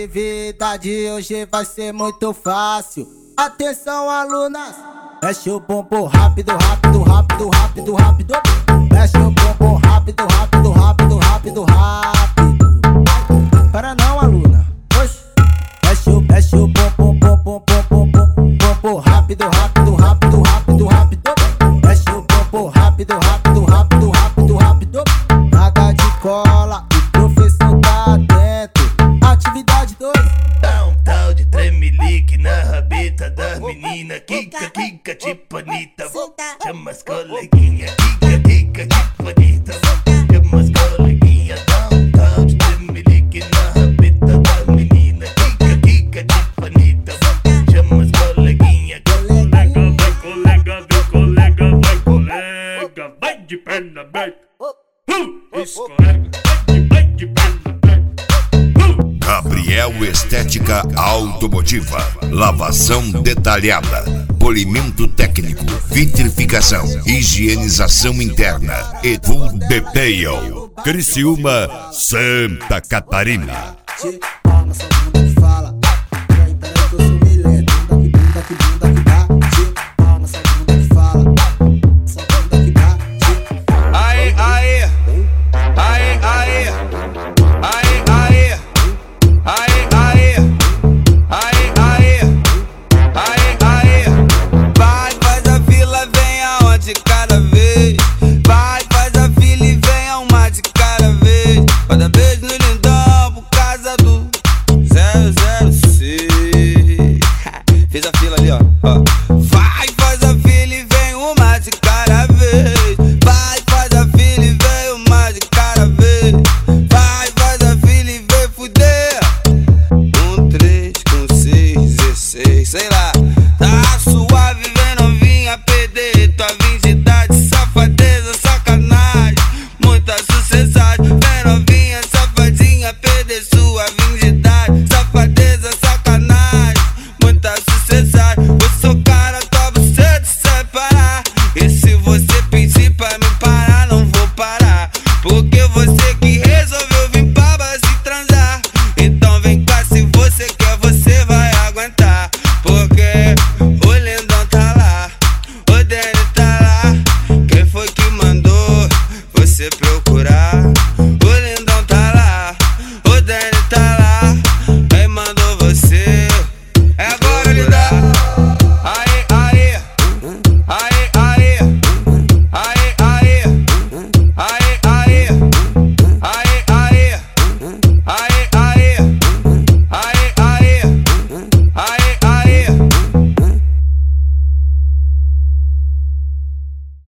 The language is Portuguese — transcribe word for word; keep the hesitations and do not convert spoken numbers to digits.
atividade hoje vai ser muito fácil. Atenção, alunas, mexe o bumbum rápido, rápido, rápido, rápido, rápido. Mexe o bumbum rápido, rápido, rápido, rápido, rápido. Para não, aluna. Oxe. Mexe o, mexe o bumbum, bumbum, bumbum, bumbum, bumbum rápido, rápido, rápido, rápido, rápido. Mexe o bumbum rápido, rápido, rápido, rápido, rápido. Nada de cola, o professor tá atento. Atividade dois. Dá um tal de tremelique na rabeta das meninas. Kika, kika, tipo Anitta. Chama as coleguinhas. Kika, kika, tipo Anitta. Chama as coleguinhas. Dá um tal de tremelique na rabeta das meninas. Kika, kika, tipo Anitta. Chama as coleguinhas. Colega, vai colega, vem colega, vai colega. Vai de perna aberta. Uh, escorrega, vai de, vai de perna aberta. Gabriel Estética Automotiva, lavação detalhada, polimento técnico, vitrificação, higienização interna e full detail. Criciúma, Santa Catarina.